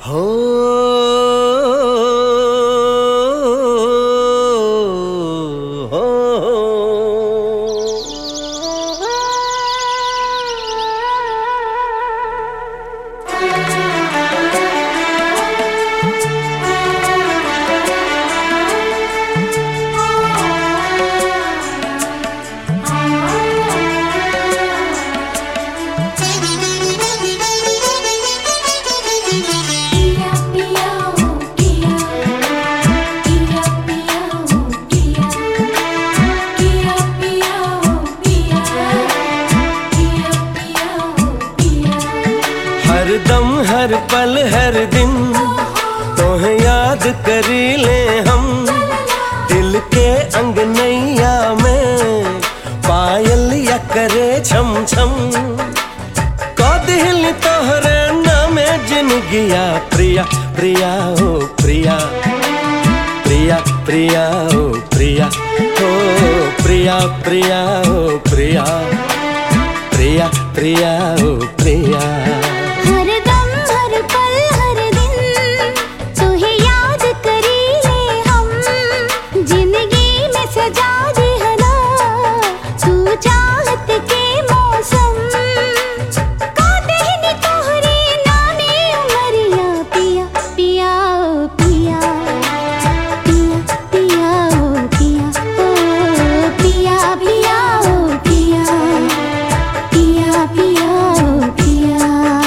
हो हर दम हर पल हर दिन तोहे याद करी ले हम। दिल के अंगनैया में पायल या करे छम छम। दिल तोहरे नामे जिनगिया प्रिया प्रिया ओ प्रिया प्रिया प्रिया ओ प्रिया ओ प्रिया प्रिया ओ प्रिया प्रिया प्रिया ओ प्रिया। हर दम हर पल हर दिन तुहे याद करी ले हम। जिंदगी में सजा दी है ना तू चाहत के मौसम। कातिल तोहरे नामे उमरिया पिया पिया ओ पिया पिया पिया ओ पिया ओ पिया पिया ओ पिया पिया पिया ओ पिया।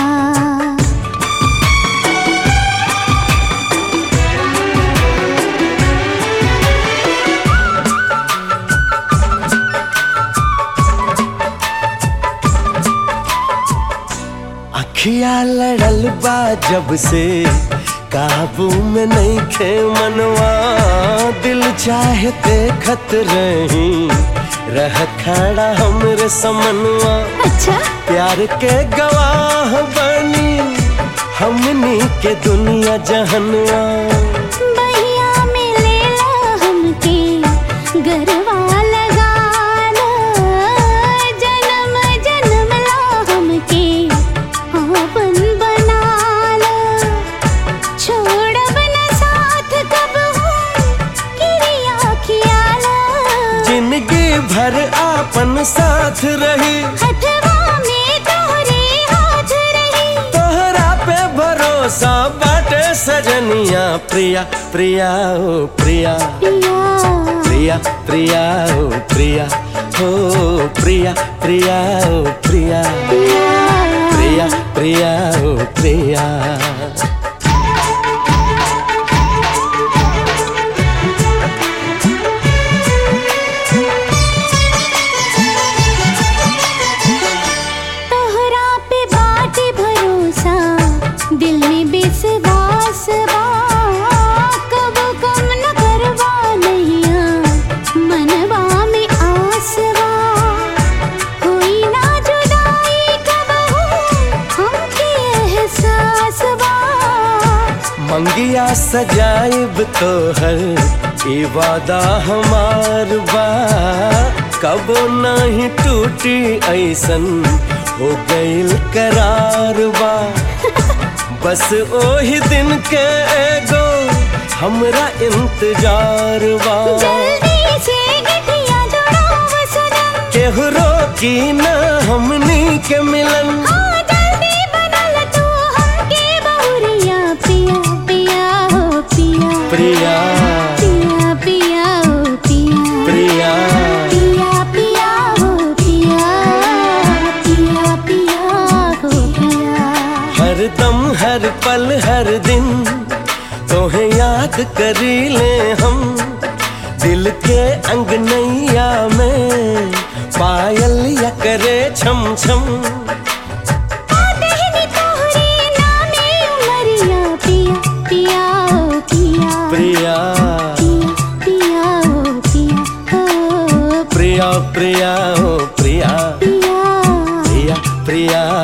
अखिया लड़ल बा जब से काबू में नहीं खे मनवा। दिल चाहे देखत रही रह खड़ा हमरे समनवा। अच्छा प्यार के गवाह बनी हमनी के दुनिया जहनवा। बहिया में लेला हमके गरवा लगाना। जन्म जन्म ला हमके आपन बनाना। छोड़ब न साथ कब किरिया खियाला। जिंदगी भर आपन साथ रही हथवा में तोहरे हाथ रही। तोहरा पे भरोसा बाटे सजनिया प्रिया प्रिया ओ प्रिया पिया प्रिया प्रिया ओ प्रिया ओ प्रिया प्रिया ओ प्रिया प्रिया प्रिया ओ प्रिया। तोहरा पे बाटे भरोसा दिल में विश्वास बा। कब कम न करवा नैया मनवा में आस बा। कोई ना जुदाई कब हमके एहसास बा। मंगिया सजाइब तोहर ई वादा हमार बा। कबो नहीं टूटी ऐसन हो गइल करार बा। बस ओही दिन के एगो हमरा इंतजार बा। जल्दी से गठिया जोड़ाव सनम। केहू रोकी ना हमनी के मिलन। हाँ जल्दी बनल तू हमके बहुरिया पिया पिया हो पिया प्रिया पिया पिया हो पिया प्रिया पिया पिया हो पिया पिया पिया हो पिया। हर दम हर पल हर दिन तोहे याद करी ले हम। दिल के अंगनैया में पायल या करे छम छम। कातिल तोहरे नामे उमरिया पिया पिया हो पिया प्रिया पिया हो पिया ओ प्रिया प्रिया ओ प्रिया पिया प्रिया प्रिया